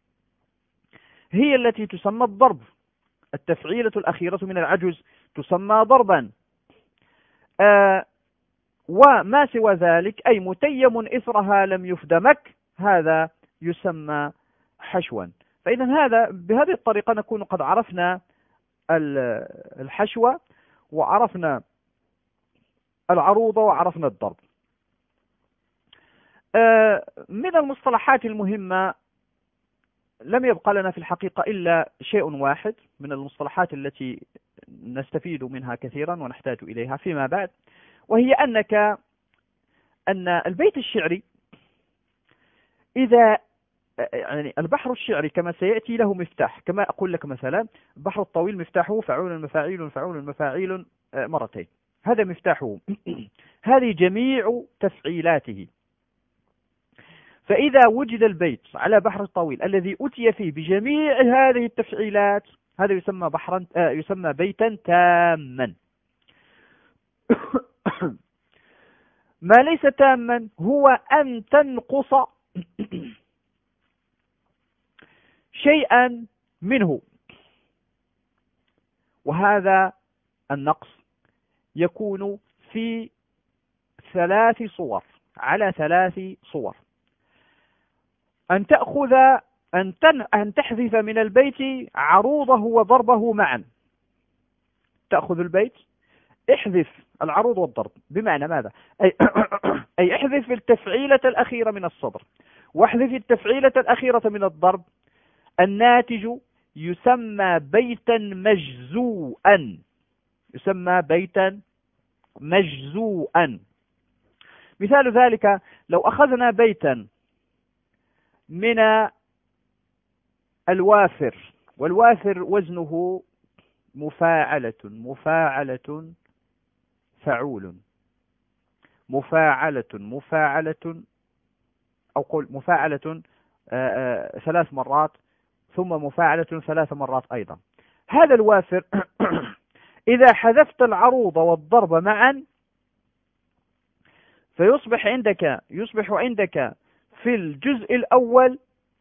هي التي تسمى الضرب. التفعيلة الأخيرة من العجز تسمى ضربا. وما سوى ذلك أي متيم إثرها لم يفدمك هذا يسمى حشوا. فإذا بهذه الطريقة نكون قد عرفنا الحشو، وعرفنا العروض، وعرفنا الضرب. من المصطلحات المهمة لم يبقى لنا في الحقيقة إلا شيء واحد من المصطلحات التي نستفيد منها كثيرا ونحتاج إليها فيما بعد، وهي أن البيت الشعري إذا يعني البحر الشعري كما سيأتي له مفتاح، كما أقول لك مثلا البحر الطويل مفتاحه فعول مفاعيل فعول مفاعيل مرتين، هذا مفتاحه. هذه جميع تفعيلاته. فإذا وجد البيت على بحر الطويل الذي أتي فيه بجميع هذه التفعيلات، هذا يسمى بيتا تاما. ما ليس تاما هو أن تنقص شيئا منه، وهذا النقص يكون في 3 صور، على 3 صور. أن تأخذ أن تحذف من البيت عروضه وضربه معا. تأخذ البيت، احذف العروض والضرب. بمعنى ماذا؟ أي احذف التفعيلة الأخيرة من الصدر، واحذف التفعيلة الأخيرة من الضرب. الناتج يسمى بيتا مجزوءا، يسمى بيتا مجزوءا. مثال ذلك لو أخذنا بيتا من الوافر، والوافر وزنه مفاعلة مفاعلة فعول، مفاعلة أو قل مفاعلة 3 مرات، ثم مفاعلة 3 مرات أيضا. هذا الوافر إذا حذفت العروض والضرب معا فيصبح عندك في الجزء الأول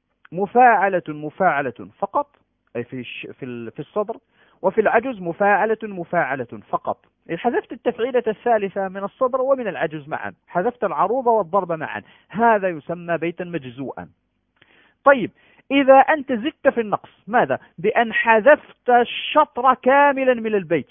مفاعلة فقط، أي في الصدر، وفي العجز مفاعلة فقط. إذا حذفت التفعيلة الثالثة من الصدر ومن العجز معا، حذفت العروض والضرب معا، هذا يسمى بيتا مجزوءا. طيب إذا أنت زدت في النقص، ماذا؟ بأن حذفت الشطر كاملا من البيت،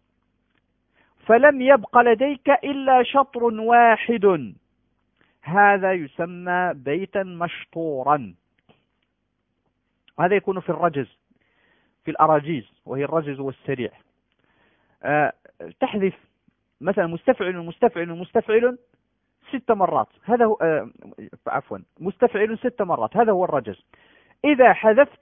فلم يبق لديك إلا شطر واحد، هذا يسمى بيتا مشطورا. هذا يكون في الرجز، في الأراجيز، وهي الرجز والسريع. تحذف مثلا مستفعل 6 مرات، هذا هو مستفعل 6 مرات، هذا هو الرجز. إذا حذفت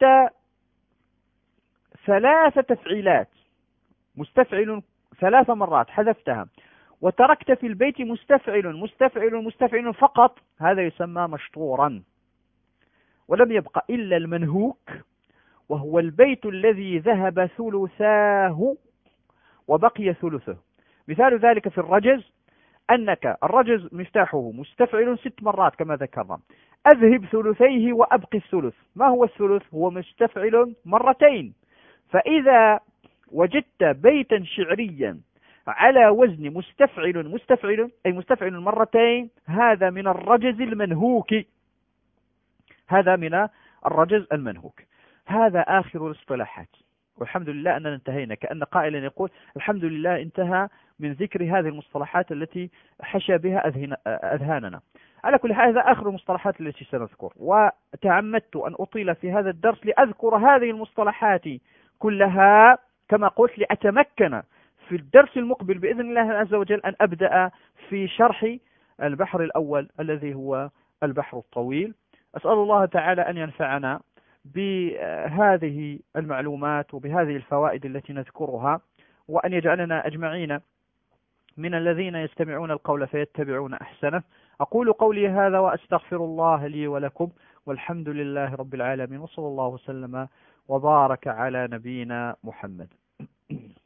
3 تفعيلات، مستفعل 3 مرات حذفتها، وتركت في البيت مستفعل فقط، هذا يسمى مشطورا. ولم يبق إلا المنهوك، وهو البيت الذي ذهب ثلثاه وبقي ثلثه. مثال ذلك في الرجز، أنك الرجز مفتاحه مستفعل 6 مرات كما ذكرنا، أذهب ثلثيه وأبقي الثلث. ما هو الثلث؟ هو مستفعل مرتين. فإذا وجدت بيتا شعريا على وزن مستفعل أي مستفعل مرتين، هذا من الرجز المنهوك، هذا من الرجز المنهوك. هذا آخر الاصطلاحات، والحمد لله أننا انتهينا. كأن قائلا يقول الحمد لله انتهى من ذكر هذه المصطلحات التي حشى بها أذهاننا. على كل حال هذا آخر المصطلحات التي سنذكر، وتعمدت أن أطيل في هذا الدرس لأذكر هذه المصطلحات كلها كما قلت، لأتمكن في الدرس المقبل بإذن الله عز وجل أن أبدأ في شرح البحر الأول الذي هو البحر الطويل. أسأل الله تعالى أن ينفعنا بهذه المعلومات وبهذه الفوائد التي نذكرها، وأن يجعلنا أجمعين من الذين يستمعون القول فيتبعون أحسنه. أقول قولي هذا وأستغفر الله لي ولكم، والحمد لله رب العالمين، وصلى الله وسلم وبارك على نبينا محمد.